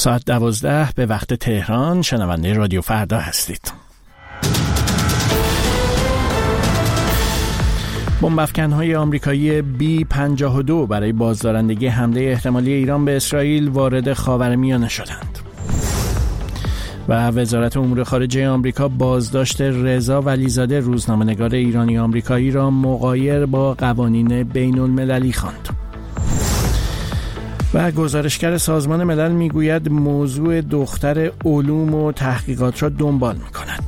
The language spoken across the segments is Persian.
ساعت 12 به وقت تهران. شنونده رادیو فردا هستید. بمب‌افکن‌های آمریکایی B-52 برای بازدارندگی حمله احتمالی ایران به اسرائیل وارد خاورمیانه شدند. و وزارت امور خارجه آمریکا بازداشت رضا ولیزاده روزنامه‌نگار ایرانی آمریکایی را مغایر با قوانین بین‌المللی خواند. و گزارشگر سازمان ملل میگوید موضوع دختر علوم و تحقیقات را دنبال می‌کند.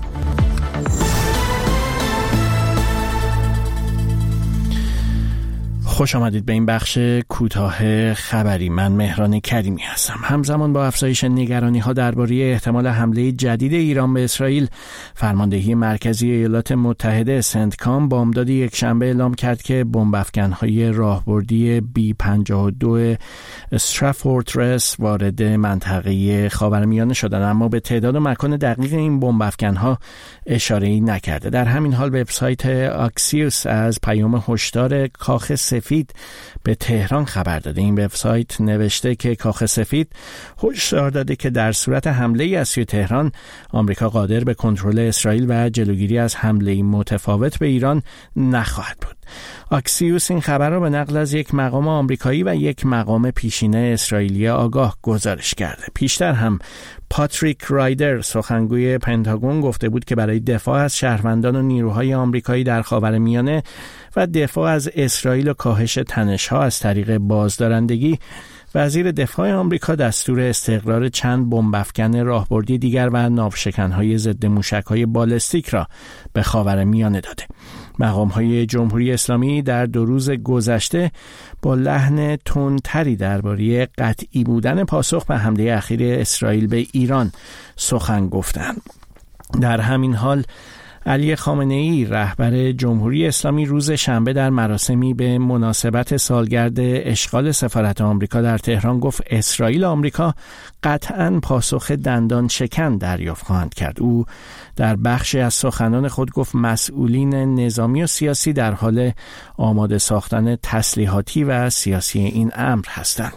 خوش آمدید به این بخش کوتاه خبری. من مهران کریمی هستم. همزمان با افزایش نگرانی‌ها درباره احتمال حمله جدید ایران به اسرائیل، فرماندهی مرکزی ایالات متحده سنتکام بامداد یکشنبه اعلام کرد که بمب‌افکن‌های راهبردی B-52 استرافورترس وارد منطقه خاورمیانه شدند، اما به تعداد و مکان دقیق این بمب‌افکن‌ها اشاره‌ای نکرده. در همین حال وبسایت آکسیوس از پیام هشدار کاخ سفید به تهران خبر داده. این وبسایت نوشته که کاخ سفید هشدار داده که در صورت حمله از سوی تهران، آمریکا قادر به کنترل اسرائیل و جلوگیری از حمله متفاوت به ایران نخواهد بود. آکسیوس این خبر را به نقل از یک مقام آمریکایی و یک مقام پیشینه اسرائیلی آگاه گزارش کرده. پیشتر هم پاتریک رایدر سخنگوی پنتاگون گفته بود که برای دفاع از شهروندان و نیروهای آمریکایی در خاورمیانه و دفاع از اسرائیل و کاهش تنش‌ها از طریق بازدارندگی، وزیر دفاع آمریکا دستور استقرار چند بمب‌افکن راهبردی دیگر و ناوشکن‌های ضد موشک‌های بالستیک را به خاورمیانه داده. مقام‌های جمهوری اسلامی در 2 روز گذشته با لحن تندتری درباره قطعی بودن پاسخ به حمله اخیر اسرائیل به ایران سخن گفتند. در همین حال علی خامنه‌ای رهبر جمهوری اسلامی روز شنبه در مراسمی به مناسبت سالگرد اشغال سفارت آمریکا در تهران گفت اسرائیل و آمریکا قطعاً پاسخ دندان شکن دریافت خواهند کرد. او در بخشی از سخنان خود گفت مسئولین نظامی و سیاسی در حال آماده ساختن تسلیحاتی و سیاسی این امر هستند.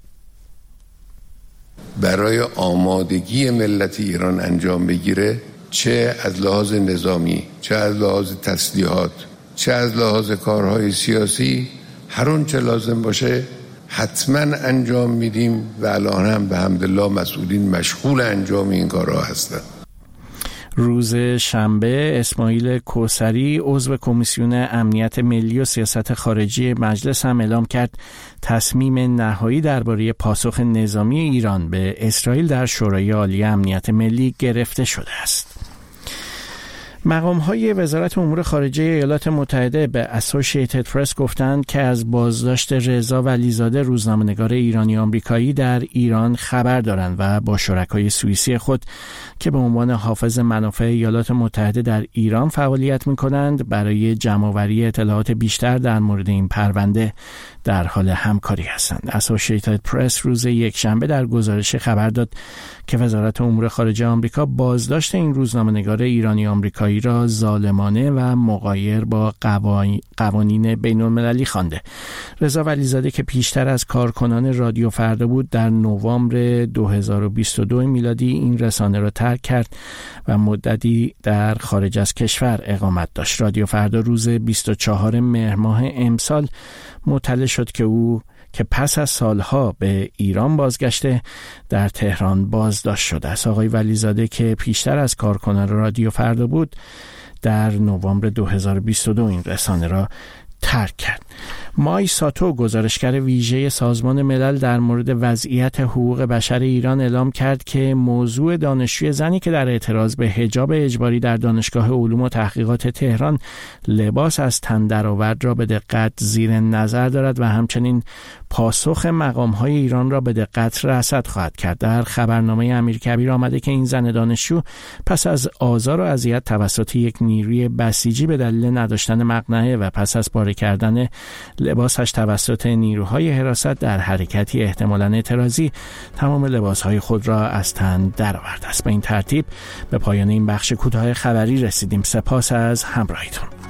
برای آمادگی ملت ایران انجام بگیره، چه از لحاظ نظامی، چه از لحاظ تسلیحات، چه از لحاظ کارهای سیاسی، هر اون چه لازم باشه حتما انجام میدیم و الان هم به حمدالله مسئولین مشغول انجام این کارها هستند. روز شنبه اسماعیل کوثری عضو کمیسیون امنیت ملی و سیاست خارجی مجلس هم اعلام کرد تصمیم نهایی درباره پاسخ نظامی ایران به اسرائیل در شورای عالی امنیت ملی گرفته شده است. مقام‌های وزارت امور خارجه ایالات متحده به اسوسییتد پرس گفتند که از بازداشت رضا ولیزاده روزنامه‌نگار ایرانی آمریکایی در ایران خبر دارند و با شرکای سوئیسی خود که به عنوان حافظ منافع ایالات متحده در ایران فعالیت می‌کنند برای جمع‌آوری اطلاعات بیشتر در مورد این پرونده در حال همکاری هستند. اسوسییتد پرس روز یکشنبه در گزارش خبر داد که وزارت امور خارجه آمریکا بازداشت این روزنامه‌نگار ایرانی آمریکایی را ظالمانه و مغایر با قوانین بین‌المللی خوانده. رضا ولیزاده که پیشتر از کارکنان رادیو فردا بود، در نوامبر 2022 میلادی این رسانه را ترک کرد و مدتی در خارج از کشور اقامت داشت. رادیو فردا روز 24 مهر ماه امسال مطلع شد که او که پس از سالها به ایران بازگشته در تهران بازداشت شده است. آقای ولیزاده که پیشتر از کارکنان رادیو فردا بود، در نوامبر 2022 این رسانه را ترک کرد. مای ساتو گزارشگر ویژه سازمان ملل در مورد وضعیت حقوق بشر ایران اعلام کرد که موضوع دانشجوی زنی که در اعتراض به حجاب اجباری در دانشگاه علوم و تحقیقات تهران لباس از تن درآورد را به دقت زیر نظر دارد و همچنین پاسخ مقام‌های ایران را به دقت رصد خواهد کرد. در خبرنامه امیرکبیر آمده که این زن دانشجو پس از آزار و اذیت توسط یک نیروی بسیجی به دلیل نداشتن مقنعه و پس از پاره کردن لباسش توسط نیروهای حراست در حرکتی احتمالاً اعتراضی تمام لباسهای خود را از تن درآورده است. به این ترتیب به پایان این بخش کوتاه خبری رسیدیم. سپاس از همراهیتون.